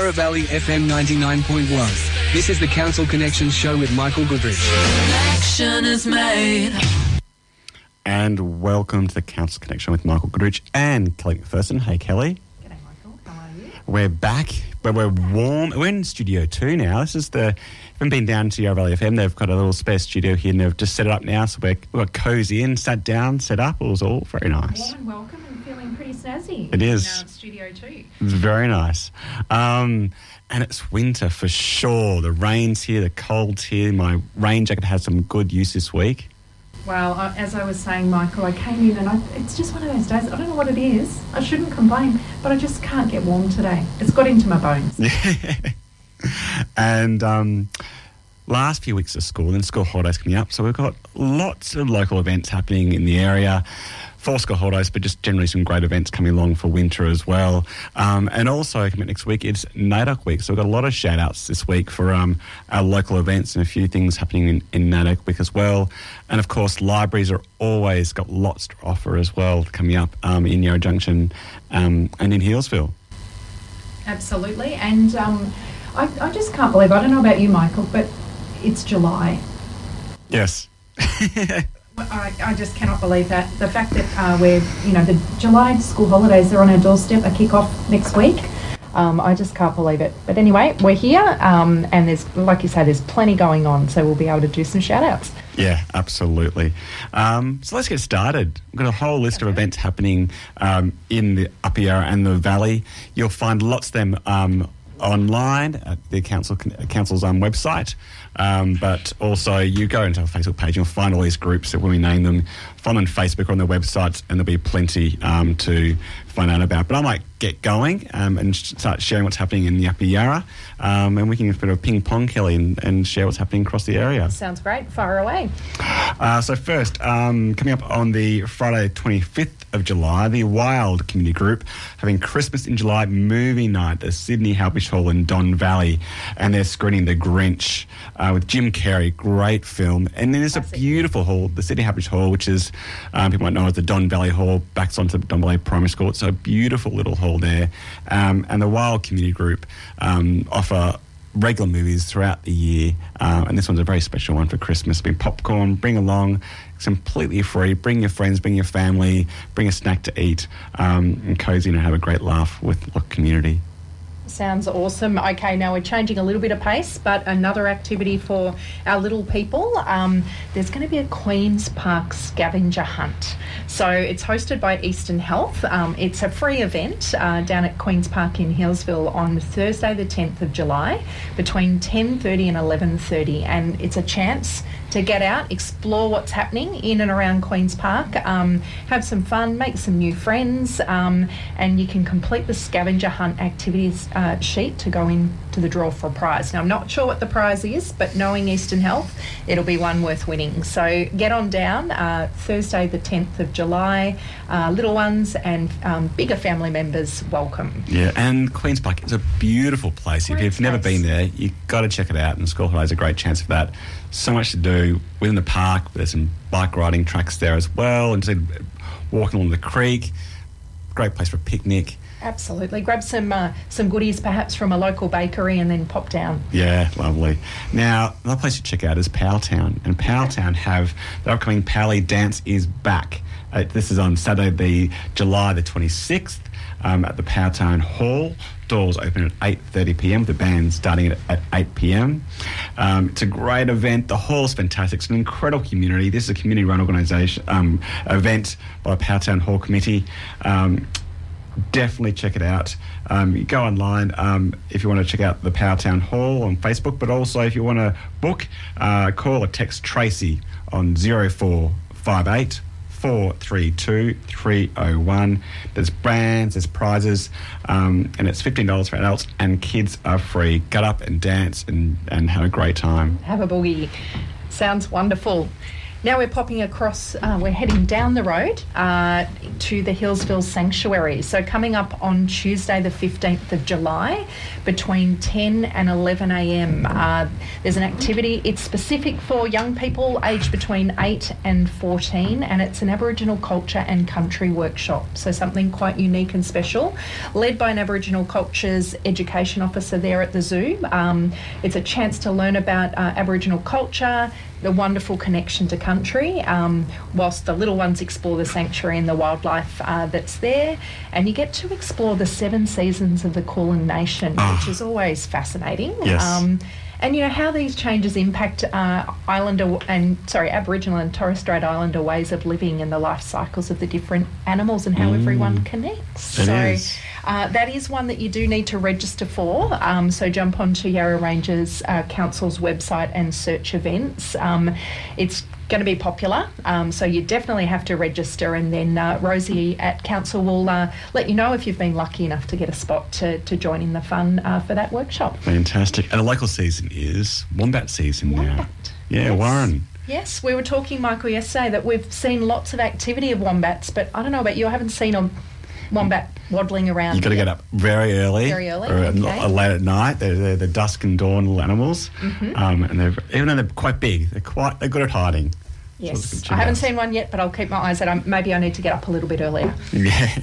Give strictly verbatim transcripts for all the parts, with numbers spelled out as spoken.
Yarra Valley F M ninety-nine point one. This is the Council Connection show with Michael Goodrich. Connection is made. And welcome to the Council Connection with Michael Goodrich and Kelly McPherson. Hey, Kelly. G'day, Michael. How are you? We're back, but we're warm. We're in Studio two now. This is the... Haven't been down to Yarra Valley F M. They've got a little spare studio here and they've just set it up now. So we're, we're cosy in, sat down, set up. It was all very nice. Warm and welcome and feeling pretty snazzy. It is. Now it's Studio two. It's very nice. Um, and it's winter for sure. The rain's here, the cold's here. My rain jacket has some good use this week. Well, I, as I was saying, Michael, I came in and I, it's just one of those days. I don't know what it is. I shouldn't complain, but I just can't get warm today. It's got into my bones. Yeah. And um, last few weeks of school and school holidays coming up, so we've got lots of local events happening in the area for school holidays, but just generally some great events coming along for winter as well. Um, and also coming next week, it's NAIDOC week, so we've got a lot of shout outs this week for um, our local events and a few things happening in, in NAIDOC week as well. And of course, libraries are always got lots to offer as well coming up um, in Yarra Junction um, and in Healesville. Absolutely. And um, I, I just can't believe, I don't know about you, Michael, but it's July. Yes. I, I just cannot believe that. The fact that uh, we're, you know, the July school holidays are on our doorstep, a kick-off next week. Um, I just can't believe it. But anyway, we're here um, and there's, like you say, there's plenty going on, so we'll be able to do some shout-outs. Yeah, absolutely. Um, so let's get started. We've got a whole list okay. of events happening um, in the Upper Yarra and the Valley. You'll find lots of them um, online at the council council's um, website, um, but also you go into our Facebook page and you'll find all these groups that when we name them, find on Facebook or on their websites, and there'll be plenty um, to find out about. But I might get going um, and start sharing what's happening in the Upper Yarra, um, and we can bit of ping pong, Kelly, and, and share what's happening across the area. Sounds great. Fire away. Uh, so first, um, coming up on the Friday twenty-fifth of July, the Wild Community Group having Christmas in July movie night at the Sydney Halpish Hall in Don Valley, and they're screening The Grinch uh, with Jim Carrey. Great film. And then there's Classic. a beautiful hall, the Sydney Halpish Hall, which is um, people might know as the Don Valley Hall, backs onto the Don Valley Primary School. It's a beautiful little hall there. Um, and the Wild Community Group um, offer regular movies throughout the year, uh, and this one's a very special one for Christmas. Bring popcorn, bring along, it's completely free. Bring your friends, bring your family, bring a snack to eat, um, and cozy and have a great laugh with the community. Sounds awesome. Okay, now we're changing a little bit of pace, but another activity for our little people. Um, there's going to be a Queen's Park scavenger hunt. So it's hosted by Eastern Health. Um, it's a free event uh, down at Queen's Park in Healesville on Thursday the tenth of July between ten thirty and eleven thirty, and it's a chance to get out, explore what's happening in and around Queen's Park, um, have some fun, make some new friends, um, and you can complete the scavenger hunt activities uh, sheet to go in to the draw for a prize. Now, I'm not sure what the prize is, but knowing Eastern Health, it'll be one worth winning. So get on down, uh, Thursday the tenth of July, uh, little ones and um, bigger family members welcome. Yeah, and Queen's Park is a beautiful place. Great if you've place. never been there, you've got to check it out, and school holidays are a great chance for that. So much to do within the park. There's some bike riding tracks there as well, and just walking along the creek. Great place for a picnic. Absolutely. Grab some uh, some goodies perhaps from a local bakery and then pop down. Yeah, lovely. Now, another place to check out is Powelltown. And Powelltown have the upcoming Powley Dance is Back. Uh, this is on Saturday, the July the twenty-sixth, um, at the Powelltown Hall. Doors open at eight thirty p m, the band starting at, at eight p m. Um, it's a great event. The hall is fantastic. It's an incredible community. This is a community-run organisation um, event by the Powelltown Hall Committee. Um, definitely check it out. Um, you go online um, if you want to check out the Powelltown Hall on Facebook, but also if you want to book, uh, call or text Tracy on zero four five eight four three two three oh one. There's brands, there's prizes, um, and it's fifteen dollars for adults, and kids are free. Get up and dance and, and have a great time. Have a boogie. Sounds wonderful. Now we're popping across, uh, we're heading down the road uh, to the Hillsville Sanctuary. So coming up on Tuesday the fifteenth of July between ten and eleven a m Uh, there's an activity. It's specific for young people aged between eight and fourteen, and it's an Aboriginal culture and country workshop. So something quite unique and special, led by an Aboriginal Cultures Education Officer there at the zoo. Um, it's a chance to learn about uh, Aboriginal culture, the wonderful connection to country, um, whilst the little ones explore the sanctuary and the wildlife uh, that's there. And you get to explore the seven seasons of the Kulin Nation, oh. which is always fascinating. Yes. Um, and, you know, how these changes impact uh, Islander and, sorry, Aboriginal and Torres Strait Islander ways of living and the life cycles of the different animals and how mm. everyone connects. It so is. Uh, that is one that you do need to register for. Um, so jump onto Yarra Ranges uh, Council's website and search events. Um, it's going to be popular, um, so you definitely have to register, and then uh, Rosie at Council will uh, let you know if you've been lucky enough to get a spot to, to join in the fun uh, for that workshop. Fantastic. And the local season is Wombat season Wombat. now. Yeah, Yes. Warren. Yes, we were talking, Michael, yesterday that we've seen lots of activity of wombats, but I don't know about you, I haven't seen a wombat waddling around. You've got to yet. get up very early. Very early, Or okay. uh, late at night. They're, they're the dusk and dawn little animals. Mm-hmm. Um, and they're, even though they're quite big, they're quite they're good at hiding. Yes, So it's good I haven't to seen one yet, but I'll keep my eyes out. Um, maybe I need to get up a little bit earlier. Yeah.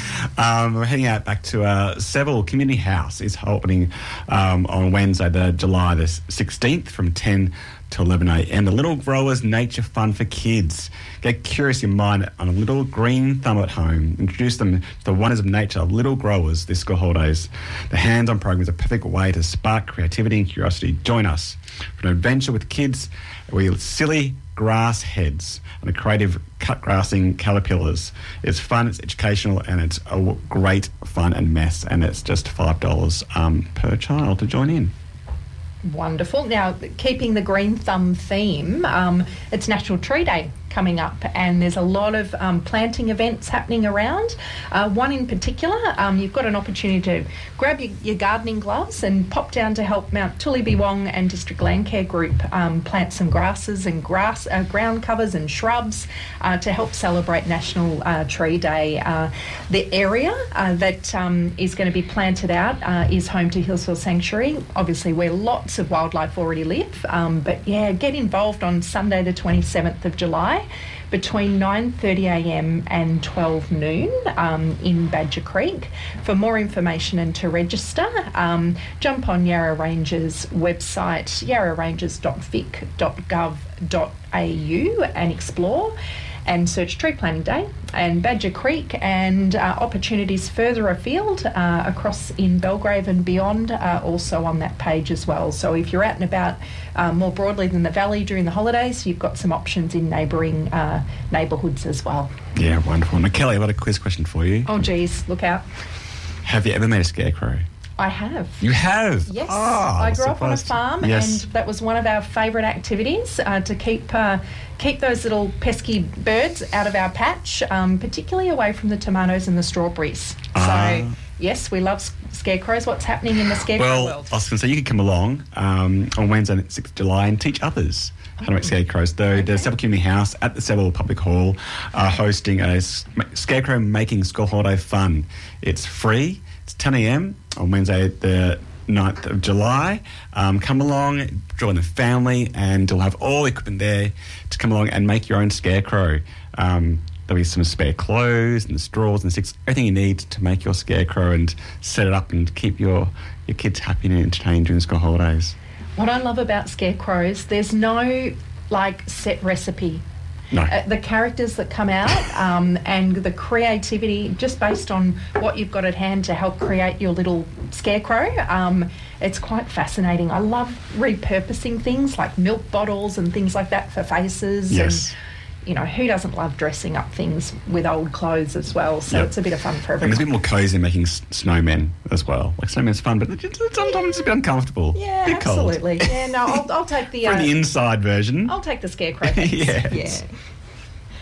um, we're heading out back to uh, Seville Community House. It's opening um, on Wednesday, the July the sixteenth from ten to eleven a m. The Little Growers Nature Fun for Kids. Get curious in mind on a little green thumb at home. Introduce them to the wonders of nature. Little Growers this school holidays. The hands-on program is a perfect way to spark creativity and curiosity. Join us for an adventure with kids with silly grass heads and a creative cut grassing caterpillars. It's fun, it's educational, and it's a w- great fun and mess. And it's just five dollars um, per child to join in. Wonderful. Now, keeping the green thumb theme, um, it's National Tree Day coming up, and there's a lot of um, planting events happening around. Uh, one in particular, um, you've got an opportunity to grab your, your gardening gloves and pop down to help Mount Tullibiwong and District Land Care Group um, plant some grasses and grass uh, ground covers and shrubs uh, to help celebrate National uh, Tree Day. Uh, the area uh, that um, is going to be planted out uh, is home to Hillsville Sanctuary, obviously where lots of wildlife already live. Um, but yeah, get involved on Sunday the twenty-seventh of July between nine thirty a m and twelve noon um, in Badger Creek. For more information and to register, um, jump on Yarra Ranges website, yarra ranges dot vic dot gov dot a u and explore and search Tree Planting Day and Badger Creek, and uh, opportunities further afield uh, across in Belgrave and beyond are also on that page as well. So if you're out and about uh, more broadly than the Valley during the holidays, you've got some options in neighbouring uh, neighbourhoods as well. Yeah, wonderful. Now, Kelly, I've got a quiz question for you. Oh, geez, look out. Have you ever made a scarecrow? I have. You have? Yes, Oh, I grew up on a surprised. farm, Yes. and that was one of our favourite activities uh, to keep uh, keep those little pesky birds out of our patch, um, particularly away from the tomatoes and the strawberries. Ah. So, yes, we love s- scarecrows. What's happening in the scarecrow Well, world? I was going to say you could come along um, on Wednesday, the sixth of July, and teach others how to make scarecrows. Though Okay. the Seville Community House at the Seville Public Hall are hosting a s- ma- scarecrow making school holiday fun. It's free. It's ten a m on Wednesday, the ninth of July. Um, come along, join the family, and you'll have all the equipment there to come along and make your own scarecrow. Um, there'll be some spare clothes and the straws and sticks, everything you need to make your scarecrow and set it up and keep your, your kids happy and entertained during school holidays. What I love about scarecrows, there's no, like, set recipe. No. Uh, the characters that come out um, and the creativity just based on what you've got at hand to help create your little scarecrow, um, it's quite fascinating. I love repurposing things like milk bottles and things like that for faces. Yes. And, you know, who doesn't love dressing up things with old clothes as well? So Yep. it's a bit of fun for And it's a everyone. bit more cosy making s- snowmen as well. Like, snowmen's fun, but it's, it's, sometimes it's a bit uncomfortable. Yeah, bit cold. absolutely. Yeah, no, I'll, I'll take the... For Uh, the inside version. I'll take the scarecrow. Thanks. Yes. Yeah.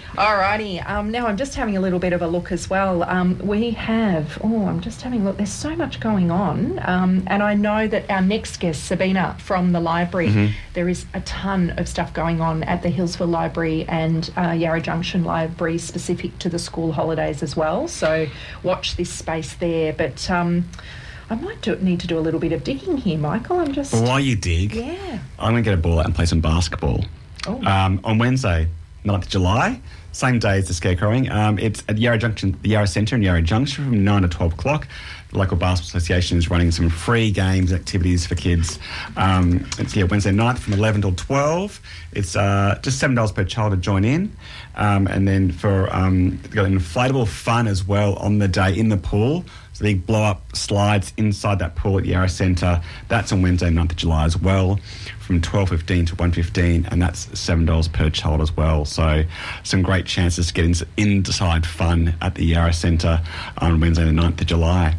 Alrighty, um, now I'm just having a little bit of a look as well. Um, we have, oh, I'm just having a look. There's so much going on, um, and I know that our next guest, Sabina from the library, mm-hmm. there is a ton of stuff going on at the Hillsville Library and uh, Yarra Junction Library specific to the school holidays as well. So watch this space there. But um, I might do, need to do a little bit of digging here, Michael. I'm just... Well, while you dig, yeah. I'm going to get a ball out and play some basketball. Oh. Um, on Wednesday, ninth of July, same day as the scarecrowing. Um, it's at Yarra Junction, the Yarra Centre in Yarra Junction from nine to twelve o'clock. The local basketball association is running some free games and activities for kids. Um, it's yeah, Wednesday night from eleven till twelve. It's uh, just seven dollars per child to join in. Um, and then for um, they've got inflatable fun as well on the day in the pool. So big blow-up slides inside that pool at Yarra Centre. That's on Wednesday, ninth of July as well, from twelve fifteen to one fifteen, and that's seven dollars per child as well. So some great chances to get into inside fun at the Yarra Centre on Wednesday, the ninth of July.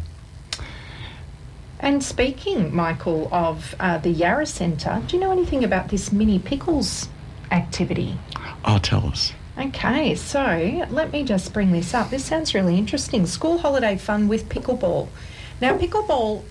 And speaking, Michael, of uh, the Yarra Centre, do you know anything about this Mini Pickles activity? Oh, tell us. Okay, so let me just bring this up. This sounds really interesting. School holiday fun with pickleball. Now, pickleball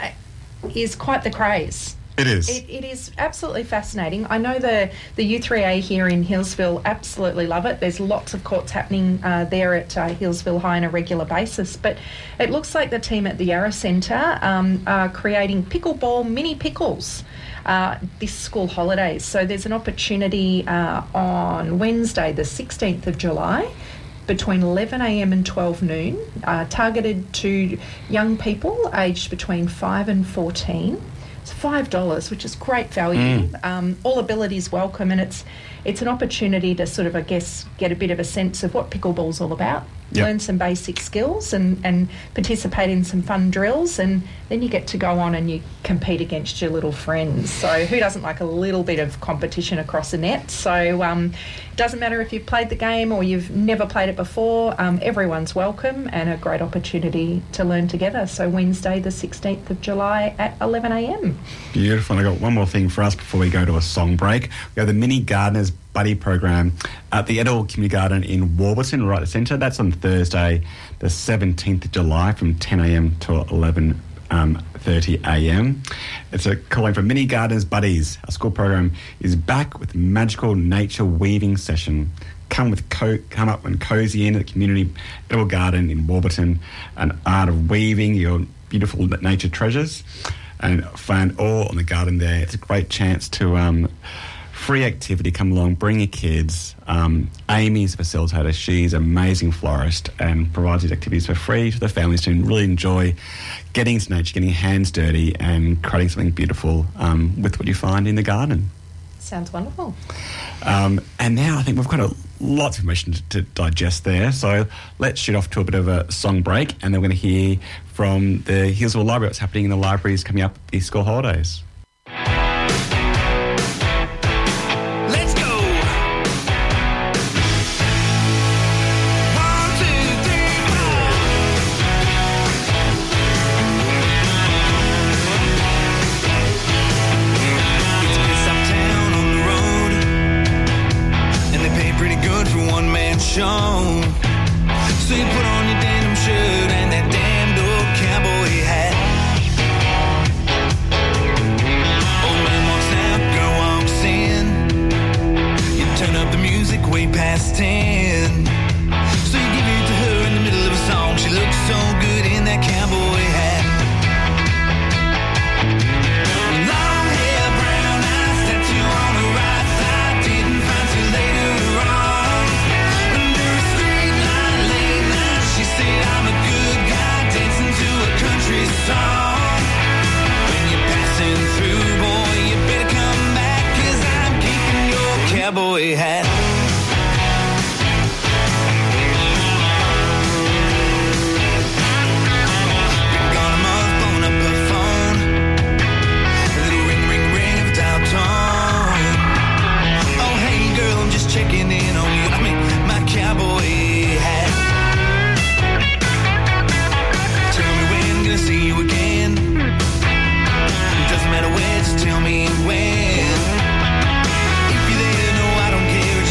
is quite the craze. It is. It, it is absolutely fascinating. I know the, the U three A here in Hillsville absolutely love it. There's lots of courts happening uh, there at uh, Hillsville High on a regular basis. But it looks like the team at the Yarra Centre um, are creating pickleball mini pickles uh, this school holidays. So there's an opportunity uh, on Wednesday, the sixteenth of July, between eleven a m and twelve noon, uh, targeted to young people aged between five and fourteen. It's five dollars, which is great value. Mm. Um, all abilities welcome, and it's it's an opportunity to sort of, I guess, get a bit of a sense of what pickleball's all about. Yep. Learn some basic skills and, and participate in some fun drills, and then you get to go on and you compete against your little friends. So who doesn't like a little bit of competition across a net? So um, it doesn't matter if you've played the game or you've never played it before. Um, everyone's welcome, and a great opportunity to learn together. So Wednesday the sixteenth of July at eleven a m. Beautiful. And I've got one more thing for us before we go to a song break. We have the Mini Gardeners Buddy program at the Edel Community Garden in Warburton, right at the centre. That's on Thursday, the seventeenth of July from ten a m to eleven thirty a m. It's a calling for Mini Gardeners Buddies. Our school program is back with magical nature weaving session. Come with co- come up and cosy in at the community Edel Garden in Warburton, an art of weaving your beautiful nature treasures, and find all on the garden there. It's a great chance to um, free activity. Come along, bring your kids. Um, Amy's the facilitator. She's an amazing florist and provides these activities for free to the families to really enjoy getting into nature, getting your hands dirty and creating something beautiful um, with what you find in the garden. Sounds wonderful. Um, and now I think we've got a lots of information to, to digest there. So let's shoot off to a bit of a song break, and then we're going to hear from the Hillsville Library what's happening in the libraries coming up these school holidays. Show. So you put on your denim shirt and that damned old cowboy hat. Old man walks out, girl walks in. You turn up the music way past ten. So you give it to her in the middle of a song. She looks so good in that cowboy hat. Long hair, brown eyes, tattoo on her right thigh. Didn't find till later on. She said I'm a good guy dancing to a country song. When you're passing through, boy, you better come back, 'cause I'm keeping your cowboy hat. Been gone a month, blowing up her phone. A little ring, ring, ring of dial tone. Oh, hey, girl, I'm just checking in on you. I mean, my cowboy hat. Gonna see you again. It doesn't matter where, just tell me when. If you're there, no, I don't care.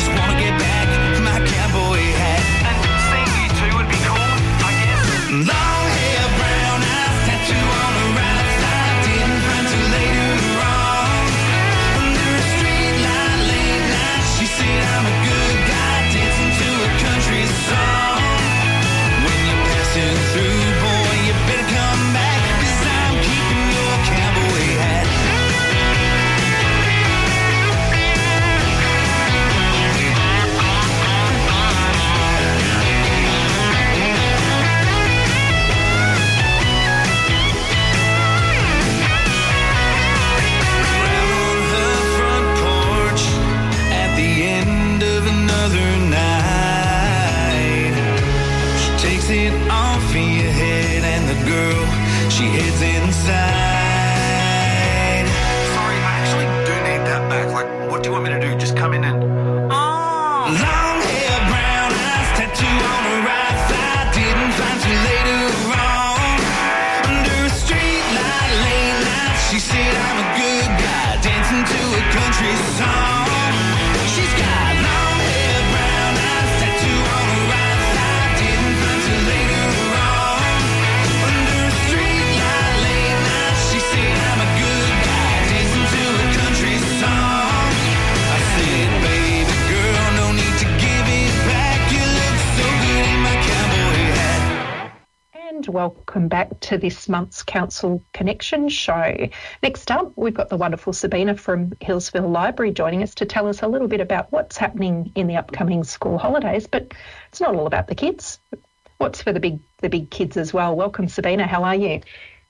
she heads inside. Sorry, I actually do need that back. Like, what do you want me to do? Just come in and... Oh. Long hair, brown eyes, tattoo on her right thigh. Didn't find till later on. Under a street light, late night, she said I'm a good guy, dancing to a country song. She's got long hair, brown eyes, tattoo on her right thigh. Didn't find till later on. Under a street light, late night, she said I'm a good guy, dancing to a country song. I said, baby girl, no need to give it back. You look so good in my cowboy hat. And welcome back to this month's Council Connection show. Next up, we've got the wonderful Sabina from Healesville Library joining us to tell us a little bit about what's happening in the upcoming school holidays. But it's not all about the kids. What's for the big the big kids as well? Welcome, Sabina. How are you?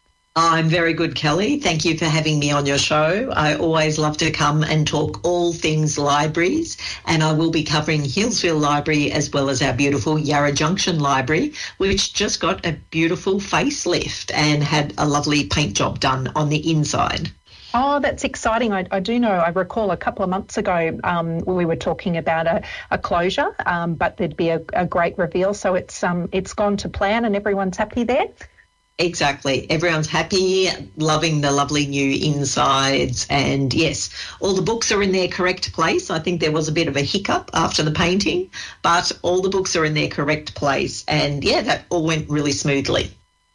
I'm very good, Kelly. Thank you for having me on your show. I always love to come and talk all things libraries, and I will be covering Healesville Library as well as our beautiful Yarra Junction Library, which just got a beautiful facelift and had a lovely paint job done on the inside. Oh, that's exciting. I, I do know, I recall a couple of months ago um, we were talking about a, a closure, um, but there'd be a, a great reveal. So it's um, it's gone to plan and everyone's happy there? Exactly. Everyone's happy, loving the lovely new insides. And yes, all the books are in their correct place. I think there was a bit of a hiccup after the painting, but all the books are in their correct place. And yeah, that all went really smoothly.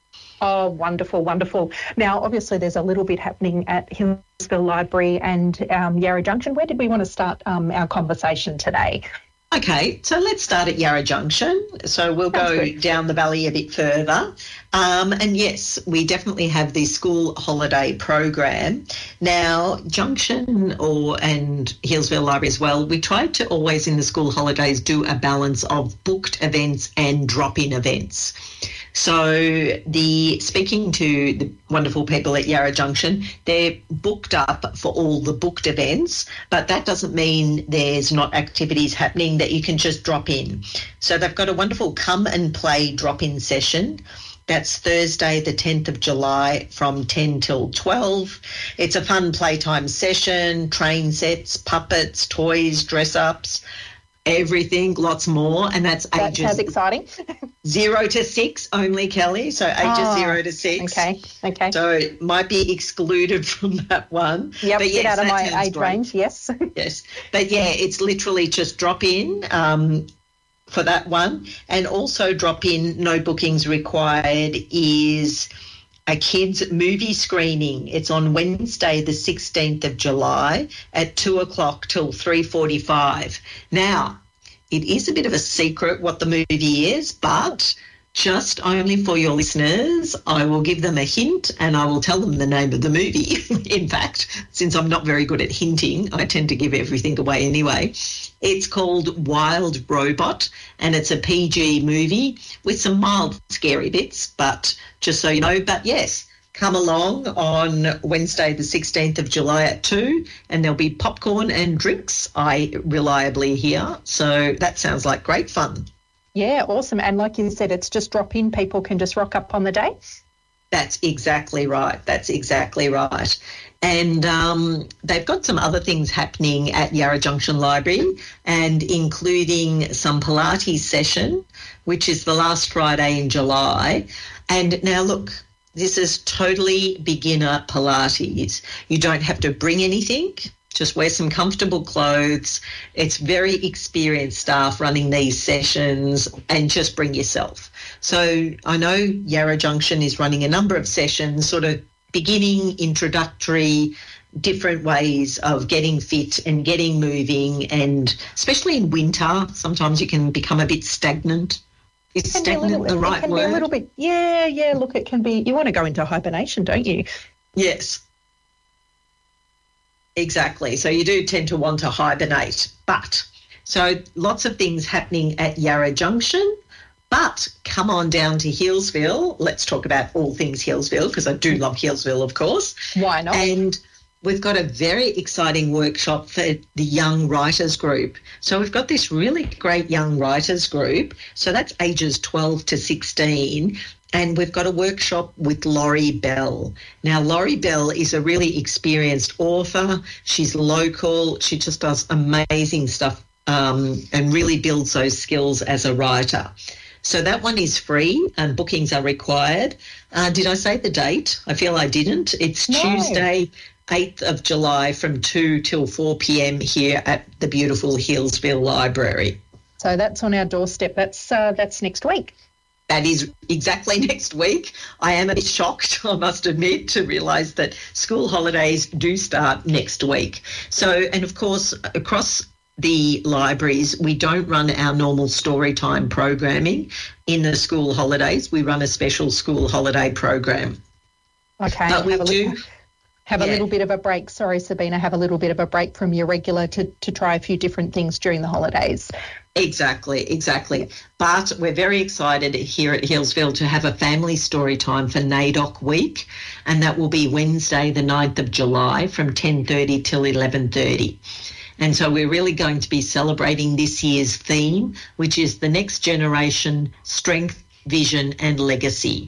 Oh, wonderful, wonderful. Now, obviously, there's a little bit happening at Healesville Library and um, Yarra Junction. Where did we want to start um, our conversation today? Okay, so let's start at Yarra Junction. So we'll Sounds go good. down the valley a bit further. Um, and yes, we definitely have the school holiday program. Now, Junction or and Healesville Library as well, we try to always in the school holidays do a balance of booked events and drop-in events. So the speaking to the wonderful people at Yarra Junction, they're booked up for all the booked events, but that doesn't mean there's not activities happening that you can just drop in. So they've got a wonderful come and play drop-in session. That's Thursday, the tenth of July from ten till twelve. It's a fun playtime session, train sets, puppets, toys, dress-ups, everything, lots more, and that's That ages sounds exciting. zero to six only, Kelly, so ages Oh, zero to six. Okay, okay. So it might be excluded from that one. Yep, but get yes, out of that my sounds age great. range, yes. Yes, but yeah, it's literally just drop in um, for that one, and also drop in, no bookings required, is a kids' movie screening. It's on Wednesday, the sixteenth of July at two o'clock till three forty-five. Now, it is a bit of a secret what the movie is, but just only for your listeners, I will give them a hint and I will tell them the name of the movie. In fact, since I'm not very good at hinting, I tend to give everything away anyway. It's called Wild Robot, and it's a P G movie with some mild scary bits, but just so you know. But yes, come along on Wednesday the sixteenth of July at two, and there'll be popcorn and drinks, I reliably hear. So that sounds like great fun. Yeah, awesome. And like you said, it's just drop in. People can just rock up on the day. That's exactly right. That's exactly right. And um, they've got some other things happening at Yarra Junction Library, and including some Pilates session, which is the last Friday in July. And now, look, this is totally beginner Pilates. You don't have to bring anything. Just wear some comfortable clothes. It's very experienced staff running these sessions, and just bring yourself. So I know Yarra Junction is running a number of sessions, sort of beginning, introductory, different ways of getting fit and getting moving, and especially in winter, sometimes you can become a bit stagnant. Is Can be a stagnant little- the right it can word? Be a little bit, yeah, yeah. Look, it can be. You want to go into hibernation, don't you? Yes. Exactly. So you do tend to want to hibernate. But so lots of things happening at Yarra Junction. But come on down to Healesville. Let's talk about all things Healesville, because I do love Healesville, of course. Why not? And we've got a very exciting workshop for the Young Writers Group. So we've got this really great Young Writers Group. So that's ages twelve to sixteen. and we've got a workshop with Laurie Bell. Now, Laurie Bell is a really experienced author. She's local. She just does amazing stuff um, and really builds those skills as a writer. So that one is free and bookings are required. Uh, did I say the date? I feel I didn't. It's No. Tuesday, eighth of July from two till four p.m. here at the beautiful Healesville Library. So that's on our doorstep. That's uh, that's next week. That is exactly next week. I am a bit shocked, I must admit, to realise that school holidays do start next week. So, and of course, across the libraries, we don't run our normal story time programming in the school holidays. We run a special school holiday program. Okay. But we have a do... little, have a yeah. little bit of a break. Sorry, Sabina. Have a little bit of a break from your regular to, to try a few different things during the holidays. Exactly, exactly. But we're very excited here at Healesville to have a family story time for NAIDOC week, and that will be Wednesday the ninth of July from ten thirty till eleven thirty. And so we're really going to be celebrating this year's theme, which is the next generation, strength, vision and legacy.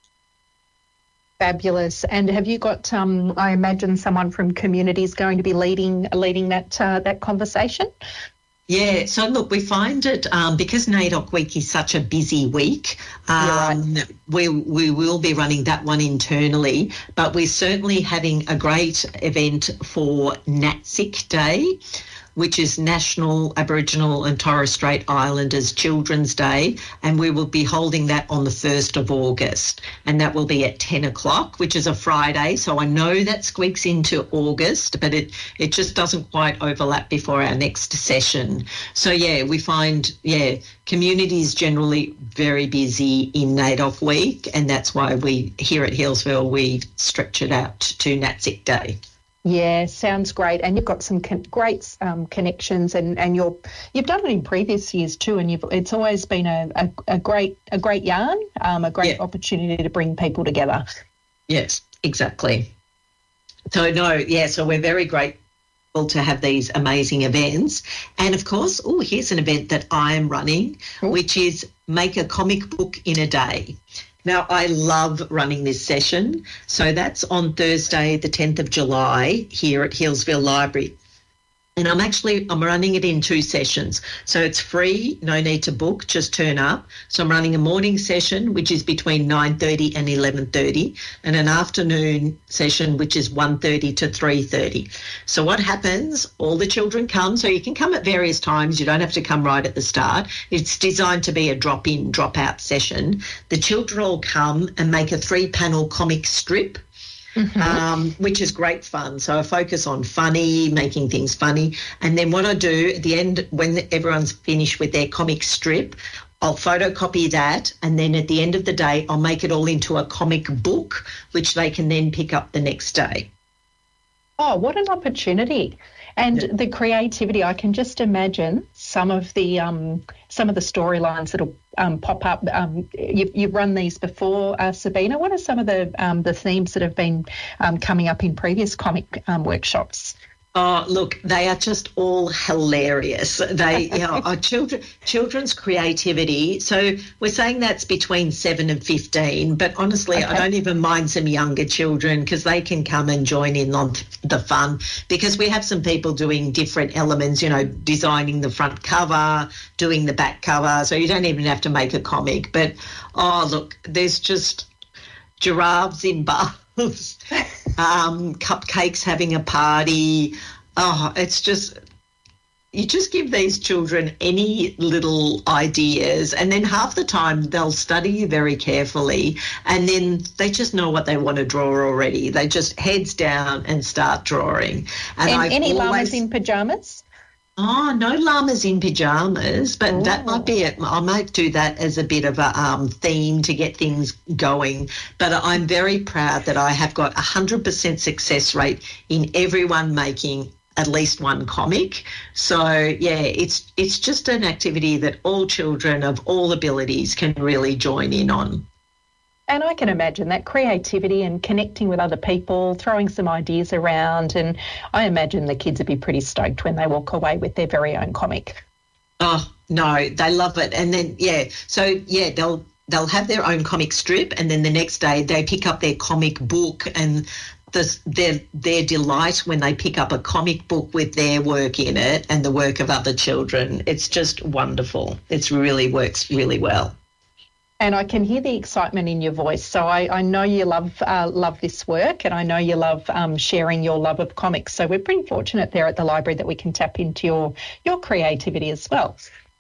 Fabulous. And have you got, um, I imagine someone from community is going to be leading leading that uh, that conversation? Yeah, so look, we find it um, because NAIDOC week is such a busy week, um, right. we, we will be running that one internally, but we're certainly having a great event for NATSIC Day, which is National Aboriginal and Torres Strait Islanders Children's Day, and we will be holding that on the first of August, and that will be at ten o'clock, which is a Friday, so I know that squeaks into August, but it, it just doesn't quite overlap before our next session. So, yeah, we find, yeah, community is generally very busy in NAIDOC week, and that's why we, here at Healesville, we stretch it out to NATSIC Day. Yeah, sounds great. And you've got some con- great um, connections, and, and you're you've done it in previous years too. And you've it's always been a, a, a great a great yarn, um, a great Yeah. opportunity to bring people together. Yes, exactly. So, no, yeah, so we're very grateful to have these amazing events. And, of course, oh, here's an event that I am running, Ooh. which is Make a Comic Book in a Day. Now, I love running this session. So that's on Thursday, the tenth of July, here at Healesville Library. And I'm actually, I'm running it in two sessions. So it's free, no need to book, just turn up. So I'm running a morning session, which is between nine thirty and eleven thirty, and an afternoon session, which is one thirty to three thirty. So what happens, all the children come, so you can come at various times. You don't have to come right at the start. It's designed to be a drop-in, drop-out session. The children all come and make a three-panel comic strip. Mm-hmm. Um, which is great fun. So I focus on funny, making things funny. And then what I do at the end, when everyone's finished with their comic strip, I'll photocopy that. And then at the end of the day, I'll make it all into a comic book, which they can then pick up the next day. Oh, what an opportunity. And Yeah. the creativity, I can just imagine some of the um, some of the storylines that'll um, pop up. Um, you've, you've run these before, uh, Sabina. What are some of the um, the themes that have been um, coming up in previous comic um, workshops? Oh, look, they are just all hilarious. They, you know, are children, children's creativity. So we're saying that's between seven and fifteen, but honestly, Okay. I don't even mind some younger children because they can come and join in on the fun, because we have some people doing different elements, you know, designing the front cover, doing the back cover. So you don't even have to make a comic. But, oh, look, there's just giraffes in baths. Um, cupcakes having a party. Oh, it's just, you just give these children any little ideas, and then half the time they'll study you very carefully, and then they just know what they want to draw already. They just heads down and start drawing. And, And I've any always, llamas in pyjamas? Oh, no llamas in pyjamas, but Oh. that might be it. I might do that as a bit of a um, theme to get things going. But I'm very proud that I have got a one hundred percent success rate in everyone making at least one comic. So, yeah, it's it's just an activity that all children of all abilities can really join in on. And I can imagine that creativity and connecting with other people, throwing some ideas around, and I imagine the kids would be pretty stoked when they walk away with their very own comic. Oh, no, they love it. And then, yeah, so, yeah, they'll they'll have their own comic strip, and then the next day they pick up their comic book, and the, their their delight when they pick up a comic book with their work in it and the work of other children. It's just wonderful. It really works really well. And I can hear the excitement in your voice. So I, I know you love uh, love this work, and I know you love um, sharing your love of comics. So we're pretty fortunate there at the library that we can tap into your your creativity as well.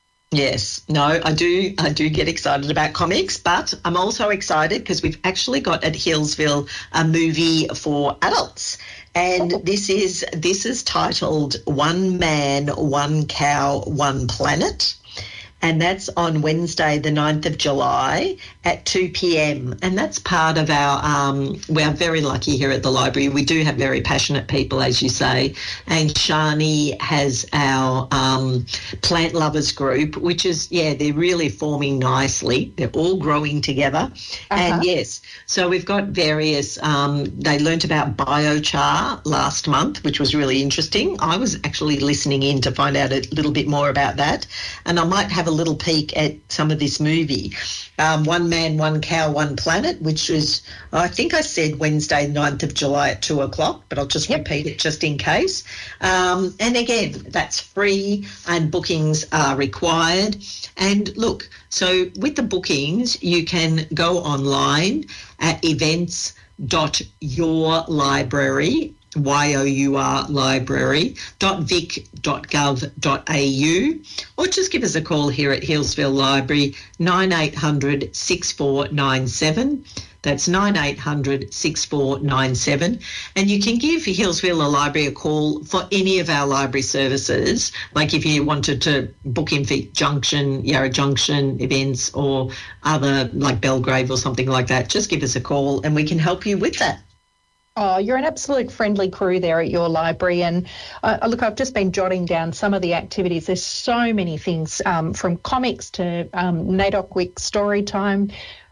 Yes, no, I do. I do get excited about comics, but I'm also excited because we've actually got at Hillsville a movie for adults, and Oh. this is this is titled One Man, One Cow, One Planet. And that's on Wednesday, the ninth of July at two p.m. And that's part of our, um, we are very lucky here at the library. We do have very passionate people, as you say. And Shani has our um, plant lovers group, which is, yeah, they're really forming nicely. They're all growing together. Uh-huh. And yes, so we've got various, um, they learnt about biochar last month, which was really interesting. I was actually listening in to find out a little bit more about that. And I might have a little peek at some of this movie, um, One Man, One Cow, One Planet, which is, I think I said Wednesday, ninth of July at two o'clock, but I'll just Yep. repeat it just in case. Um, and again, that's free and bookings are required. And look, so with the bookings, you can go online at events dot your library, Y O U R library, dot vic dot gov dot a u, or just give us a call here at Hillsville Library, nine eight hundred, six four nine seven. That's nine eight hundred, six four nine seven. And you can give Hillsville Library a call for any of our library services, like if you wanted to book in for Junction, Yarra Junction events or other, like Belgrave or something like that, just give us a call and we can help you with that. Oh, you're an absolute friendly crew there at your library. And uh, look, I've just been jotting down some of the activities. There's so many things, um, from comics to um, NAIDOC Week story time,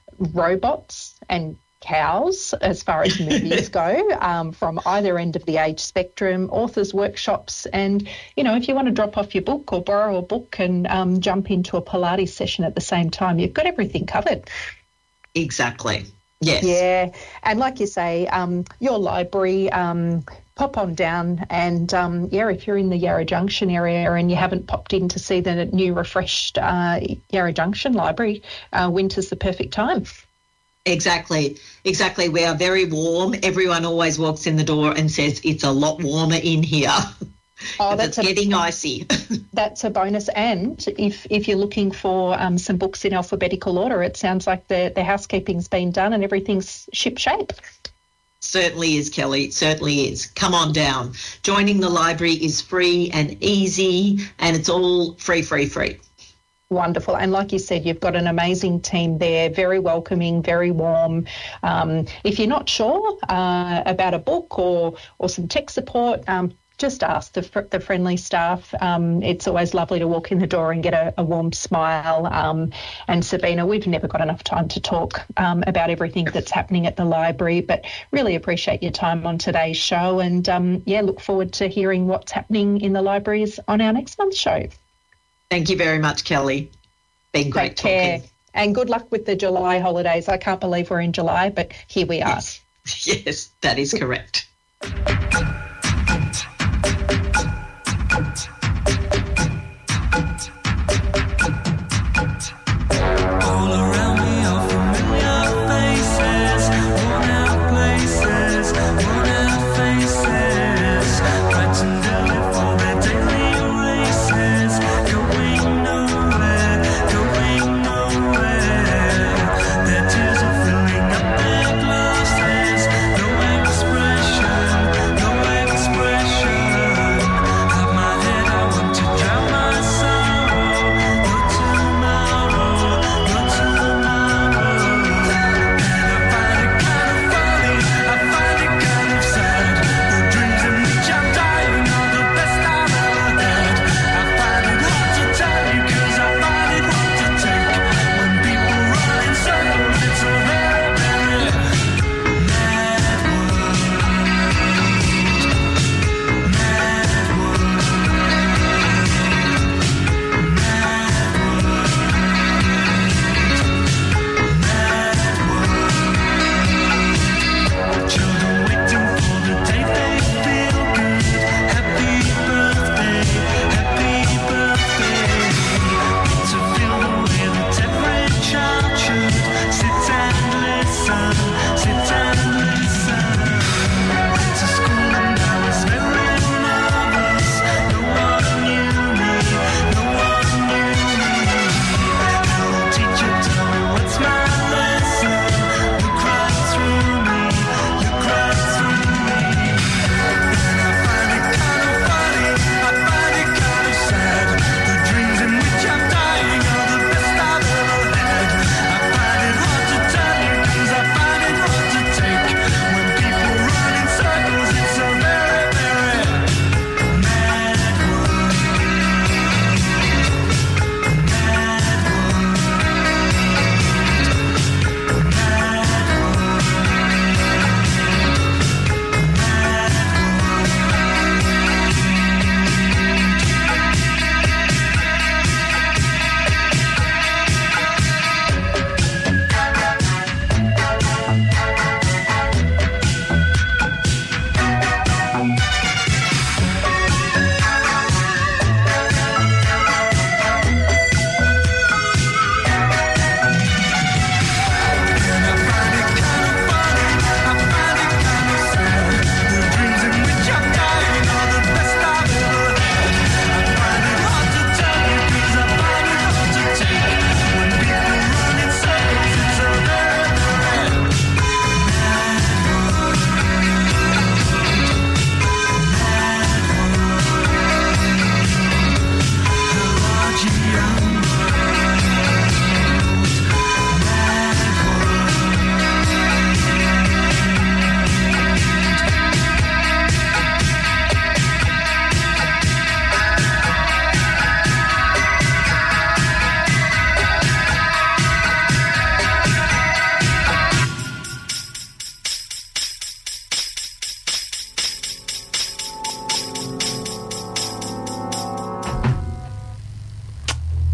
robots and cows as far as movies go, um, from either end of the age spectrum, authors' workshops. And, you know, if you want to drop off your book or borrow a book and um, jump into a Pilates session at the same time, you've got everything covered. Exactly. Yes. Yeah, and like you say, um, your library, um, pop on down and, um, yeah, if you're in the Yarra Junction area and you haven't popped in to see the new refreshed uh, Yarra Junction Library, uh, winter's the perfect time. Exactly, exactly. We are very warm. Everyone always walks in the door and says it's a lot warmer in here. Oh, that's that's a, getting icy. That's a bonus. And if if you're looking for um, some books in alphabetical order, it sounds like the, the housekeeping's been done and everything's ship-shape. Certainly is, Kelly. Certainly is. Come on down. Joining the library is free and easy, and it's all free, free, free. Wonderful. And like you said, you've got an amazing team there, very welcoming, very warm. Um, if you're not sure uh, about a book or, or some tech support, um, just ask the, fr- the friendly staff. Um, it's always lovely to walk in the door and get a, a warm smile. Um, and Sabina, we've never got enough time to talk um, about everything that's happening at the library, but really appreciate your time on today's show. And, um, yeah, look forward to hearing what's happening in the libraries on our next month's show. Thank you very much, Kelly. Been great Take care. talking. And good luck with the July holidays. I can't believe we're in July, but here we are. Yes, yes, that is correct. All around me are familiar faces, worn out places, worn out faces, fighting daily for their daily races, going nowhere, going nowhere. Their tears are filling up their glasses, no expression.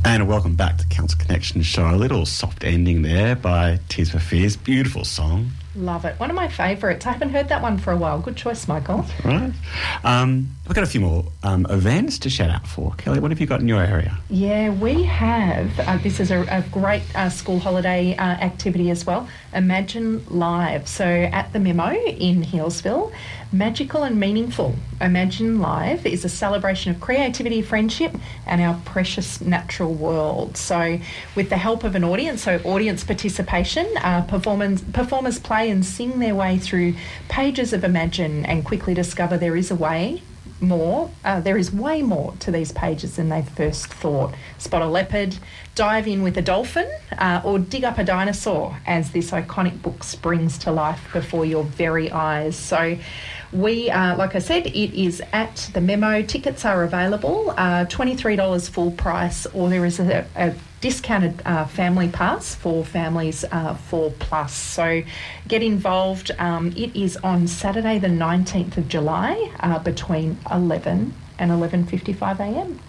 And welcome back to Council Connection Show. A little soft ending there by Tears for Fears. Beautiful song. Love it. One of my favourites. I haven't heard that one for a while. Good choice, Michael. Right. Um, we've got a few more um, events to shout out for. Kelly, what have you got in your area? Yeah, we have. Uh, this is a, a great uh, school holiday uh, activity as well. Imagine Live. So at the Memo in Healesville, Magical and Meaningful. Imagine Live is a celebration of creativity, friendship, and our precious natural world. So with the help of an audience, so audience participation, uh, performance, performers play and sing their way through pages of Imagine and quickly discover there is a way more, uh, there is way more to these pages than they first thought. Spot a leopard, dive in with a dolphin, uh, or dig up a dinosaur as this iconic book springs to life before your very eyes. So we, uh, like I said, it is at the Memo. Tickets are available, uh, twenty-three dollars full price, or there is a, a discounted uh, family pass for families uh, four plus. So get involved. Um, it is on Saturday the nineteenth of July uh, between eleven and eleven fifty-five a m.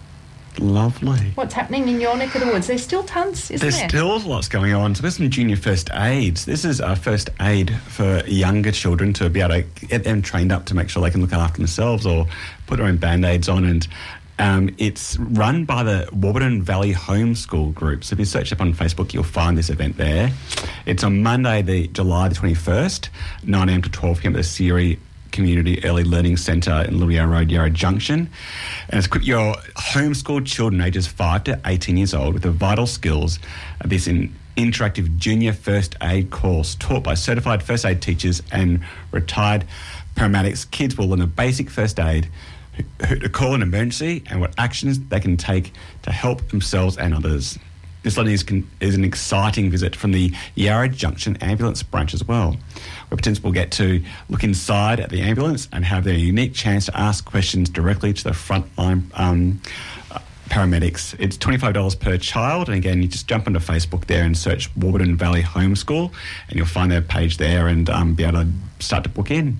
Lovely. What's happening in your neck of the woods? There's still tons, isn't There's there? still lots going on. So there's some junior first aids. This is a first aid for younger children to be able to get them trained up to make sure they can look after themselves or put their own band-aids on. And um, it's run by the Warburton Valley Homeschool Group. So if you search up on Facebook, you'll find this event there. It's on Monday, the July the twenty-first, nine a m to twelve p m at the Siri Community Early Learning Centre in Little Yarra Road, Yarra Junction. And it's equip your homeschooled children ages five to eighteen years old with the vital skills of this in interactive junior first aid course taught by certified first aid teachers and retired paramedics. Kids will learn a basic first aid, who to call an emergency and what actions they can take to help themselves and others. This learning is, is an exciting visit from the Yarra Junction Ambulance branch as well, where participants will get to look inside at the ambulance and have their unique chance to ask questions directly to the frontline um, uh, paramedics. It's twenty-five dollars per child, and again, you just jump onto Facebook there and search Warburton Valley Homeschool, and you'll find their page there and um, be able to start to book in.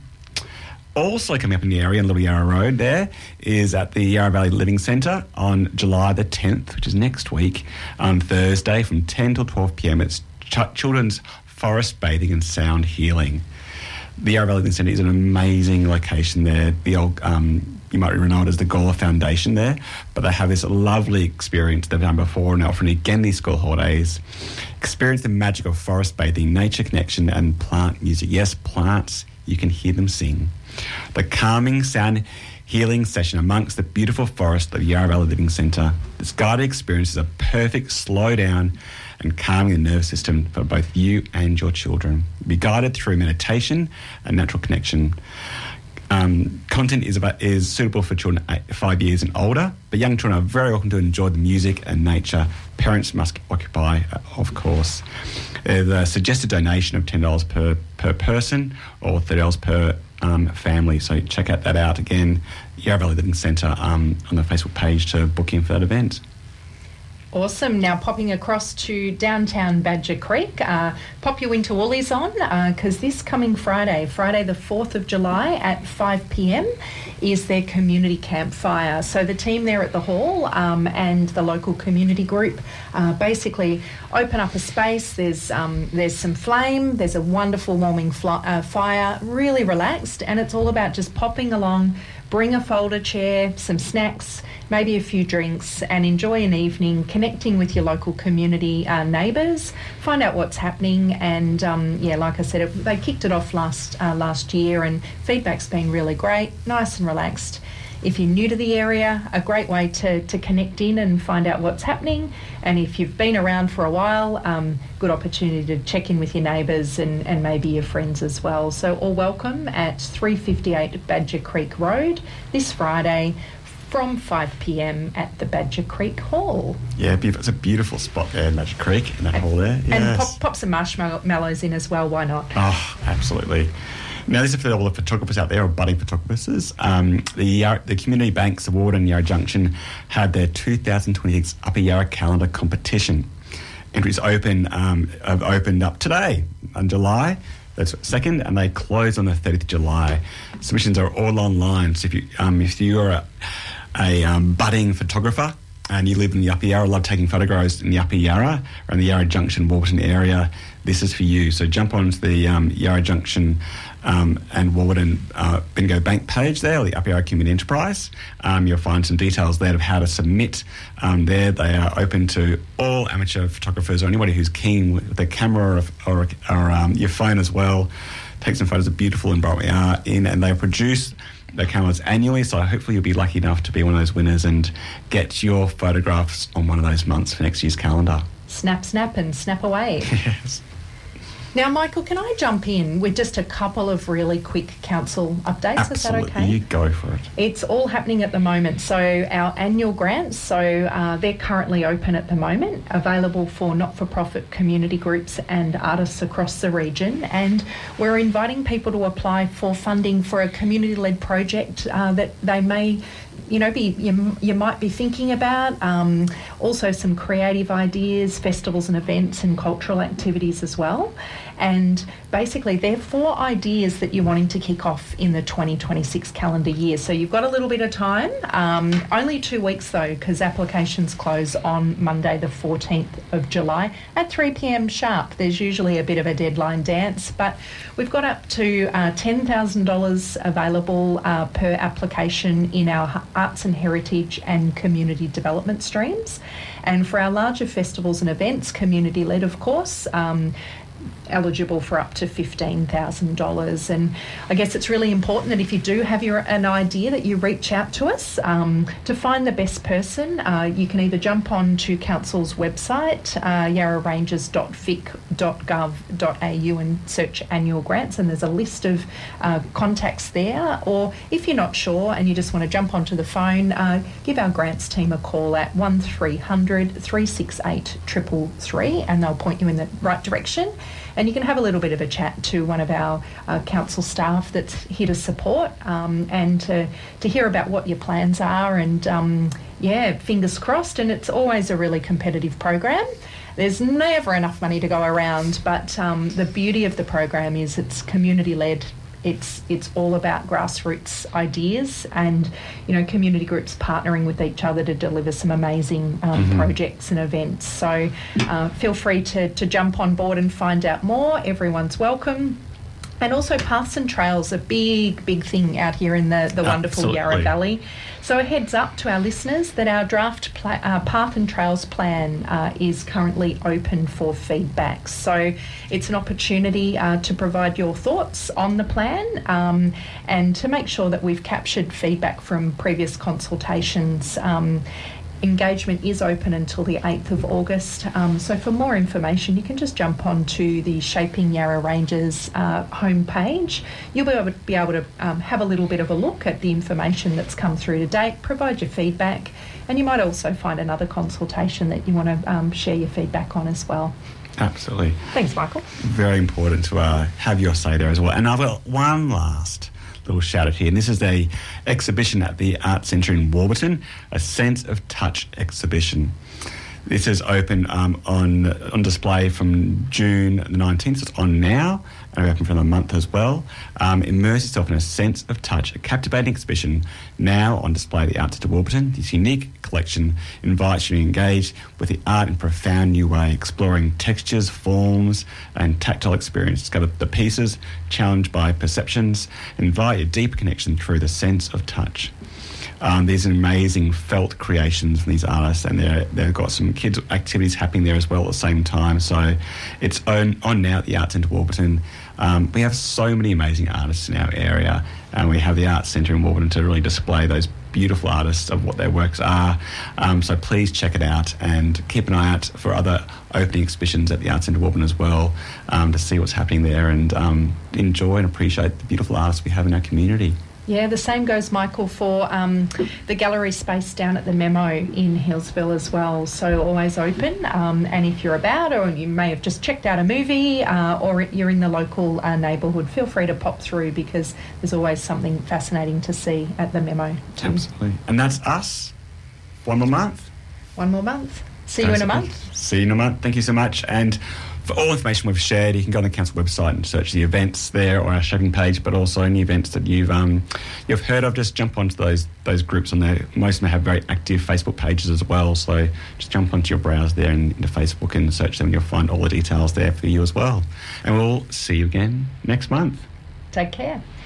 Also coming up in the area in Little Yarra Road there is at the Yarra Valley Living Centre on July the tenth, which is next week, on Thursday from ten till twelve p m. It's ch- children's forest bathing and sound healing. The Yarra Valley Living Centre is an amazing location there. The old, um, you might know it as the Gawler Foundation there, but they have this lovely experience they've done before and offering again these school holidays. Experience the magic of forest bathing, nature connection and plant music. Yes, plants, you can hear them sing. The calming sound healing session amongst the beautiful forest of the Yarra Valley Living Centre. This guided experience is a perfect slow down and calming the nervous system for both you and your children. Be guided through meditation and natural connection. Um, content is about is suitable for children eight, five years and older, but young children are very welcome to enjoy the music and nature. Parents must occupy, uh, of course. There's a suggested donation of ten dollars per, per person or thirty dollars per um, family. So check out that out again, Yarra Valley Living Centre um, on the Facebook page to book in for that event. Awesome. Now popping across to downtown Badger Creek, uh, pop your winter woolies on because uh, this coming Friday, Friday the fourth of July at five p m is their community campfire. So the team there at the hall um, and the local community group uh, basically open up a space. There's um, there's some flame, there's a wonderful warming fly, uh, fire, really relaxed, and it's all about just popping along. Bring a folder chair, some snacks, maybe a few drinks, and enjoy an evening connecting with your local community uh, neighbours. Find out what's happening, and um, yeah, like I said, it, they kicked it off last uh, last year, and feedback's been really great, nice and relaxed. If you're new to the area, a great way to, to connect in and find out what's happening. And if you've been around for a while, um, good opportunity to check in with your neighbours and, and maybe your friends as well. So all welcome at three fifty-eight Badger Creek Road this Friday from five p m at the Badger Creek Hall. Yeah, it's a beautiful spot there in Badger Creek, in that hall there. Yes. And pop, pop some marshmallows in as well, why not? Oh, absolutely. Now, this is for all the photographers out there, or budding photographers. Um, the Yarra, the community banks of Warden and Yarra Junction had their two thousand twenty-six Upper Yarra Calendar competition. Entries open um, have opened up today on July that's second, and they close on the thirtieth of July. Submissions are all online. So if you um, if you're a, a um, budding photographer and you live in the Upper Yarra, love taking photographs in the Upper Yarra or in the Yarra Junction, Warburton area, this is for you. So jump onto the um, Yarra Junction um, and Warburton uh, Bingo Bank page there, or the Upper Yarra Community Enterprise. Um, you'll find some details there of how to submit um, there. They are open to all amateur photographers or anybody who's keen with their camera or, or, or um, your phone as well. Take some photos of beautiful and bright we are in, and they produce their cameras annually, so hopefully you'll be lucky enough to be one of those winners and get your photographs on one of those months for next year's calendar. Snap, snap and snap away. Yes. Now, Michael, can I jump in with just a couple of really quick council updates? Absolutely. Is that okay? You go for it. It's all happening at the moment. So our annual grants, so uh, they're currently open at the moment, available for not-for-profit community groups and artists across the region. And we're inviting people to apply for funding for a community-led project uh, that they may you know, be you, you might be thinking about. Um, also some creative ideas, festivals and events and cultural activities as well. And basically they're four ideas that you're wanting to kick off in the twenty twenty-six calendar year. So you've got a little bit of time, um, only two weeks though, because applications close on Monday the fourteenth of July at three p.m. sharp. There's usually a bit of a deadline dance, but we've got up to uh, ten thousand dollars available uh, per application in our arts and heritage and community development streams. And for our larger festivals and events, community-led of course, um, eligible for up to fifteen thousand dollars. And I guess it's really important that if you do have your an idea that you reach out to us. Um, to find the best person, uh, you can either jump on to Council's website, uh, yarra rangers dot vic dot gov dot a u and search annual grants, and there's a list of uh, contacts there. Or if you're not sure and you just want to jump onto the phone, uh, give our grants team a call at one three hundred, three six eight, three three three and they'll point you in the right direction. And you can have a little bit of a chat to one of our uh, council staff that's here to support um, and to, to hear about what your plans are. And um, yeah, fingers crossed. And it's always a really competitive program. There's never enough money to go around, but um, the beauty of the program is it's community-led. It's it's all about grassroots ideas and, you know, community groups partnering with each other to deliver some amazing um, mm-hmm. projects and events. So uh, feel free to, to jump on board and find out more. Everyone's welcome. And also paths and trails, a big, big thing out here in the, the wonderful Absolutely. Yarra Valley. So a heads up to our listeners that our draft pla- uh, Path and Trails plan uh, is currently open for feedback. So it's an opportunity uh, to provide your thoughts on the plan um, and to make sure that we've captured feedback from previous consultations. Um, Engagement is open until the eighth of August. Um, so for more information, you can just jump onto the Shaping Yarra Rangers uh, homepage. You'll be able to, be able to um, have a little bit of a look at the information that's come through to date, provide your feedback, and you might also find another consultation that you want to um, share your feedback on as well. Absolutely. Thanks, Michael. Very important to uh, have your say there as well. And I've got one last little shout out here, and this is the exhibition at the Arts Centre in Warburton, a Sense of Touch exhibition. This is open um, on on display from June the nineteenth, so it's on now, and we're open for another month as well. Um, immerse yourself in a sense of touch, a captivating exhibition now on display at the Arts Centre Warburton. This unique collection invites you to engage with the art in a profound new way, exploring textures, forms and tactile experience. Discover the pieces challenged by perceptions, and invite a deeper connection through the sense of touch. Um, there's amazing felt creations from these artists, and they're, they've got some kids' activities happening there as well at the same time. So it's on, on now at the Arts Centre Warburton. Um, we have so many amazing artists in our area, and we have the Arts Centre in Warburton to really display those beautiful artists of what their works are. Um, so please check it out and keep an eye out for other opening exhibitions at the Arts Centre Warburton as well, um, to see what's happening there and um, enjoy and appreciate the beautiful artists we have in our community. Yeah, the same goes, Michael, for um, the gallery space down at the Memo in Hillsville as well. So always open. Um, and if you're about, or you may have just checked out a movie, uh, or you're in the local uh, neighbourhood, feel free to pop through because there's always something fascinating to see at the Memo too. Absolutely. And that's us. One more month. One more month. See you in a month. See you in a month. Thank you so much. And for all information we've shared, you can go on the council website and search the events there or our shopping page, but also any events that you've um, you've heard of. Just jump onto those those groups on there. Most of them have very active Facebook pages as well, so just jump onto your browse there and into Facebook and search them, and you'll find all the details there for you as well. And we'll see you again next month. Take care.